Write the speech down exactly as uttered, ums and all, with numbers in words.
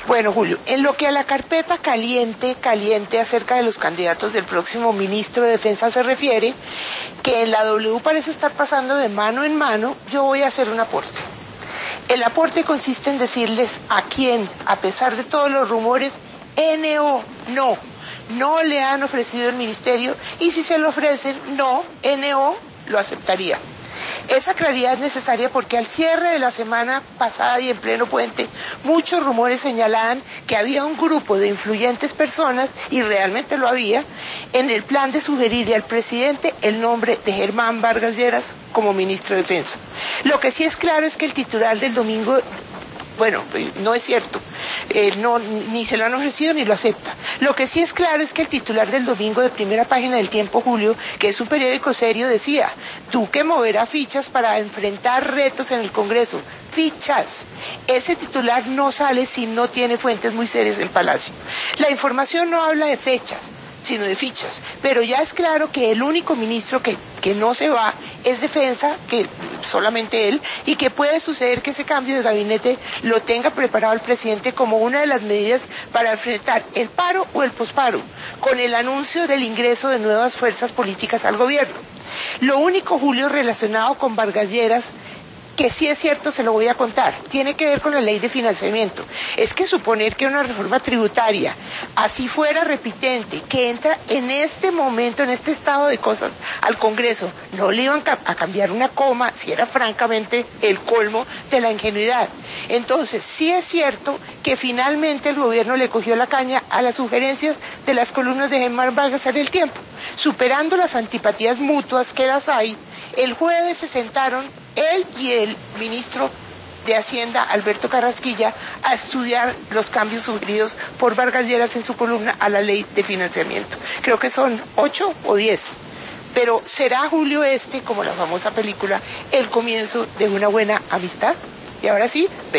Bueno, Julio, en lo que a la carpeta caliente, caliente acerca de los candidatos del próximo ministro de Defensa se refiere, que en la W parece estar pasando de mano en mano, yo voy a hacer un aporte. El aporte consiste en decirles a quién, a pesar de todos los rumores, N O, no, no le han ofrecido el ministerio, y si se lo ofrecen, no, N O lo aceptaría. Esa claridad es necesaria porque al cierre de la semana pasada y en pleno puente, muchos rumores señalaban que había un grupo de influyentes personas, y realmente lo había, en el plan de sugerirle al presidente el nombre de Germán Vargas Lleras como ministro de Defensa. Lo que sí es claro es que el titular del domingo... Bueno, no es cierto, eh, no, ni se lo han ofrecido ni lo acepta. Lo que sí es claro es que el titular del domingo de primera página del Tiempo, Julio, que es un periódico serio, decía: Duque moverá fichas para enfrentar retos en el Congreso. Fichas. Ese titular no sale si no tiene fuentes muy serias en Palacio. La información no habla de fechas, sino de fichas. Pero ya es claro que el único ministro que, que no se va es Defensa, que solamente él, y que puede suceder que ese cambio de gabinete lo tenga preparado el presidente como una de las medidas para enfrentar el paro o el posparo, con el anuncio del ingreso de nuevas fuerzas políticas al gobierno. Lo único, Julio, relacionado con Vargas Lleras, que sí es cierto, se lo voy a contar, tiene que ver con la ley de financiamiento. Es que suponer que una reforma tributaria, así fuera repitente, que entra en este momento, en este estado de cosas, al Congreso, no le iban a cambiar una coma, si era francamente el colmo de la ingenuidad. Entonces, sí es cierto que finalmente el gobierno le cogió la caña a las sugerencias de las columnas de Germán Vargas en el Tiempo. Superando las antipatías mutuas que las hay, el jueves se sentaron él y el ministro de Hacienda, Alberto Carrasquilla, a estudiar los cambios sugeridos por Vargas Lleras en su columna a la ley de financiamiento. Creo que son ocho o diez. Pero ¿será, Julio, este, como la famosa película, el comienzo de una buena amistad? Y ahora sí,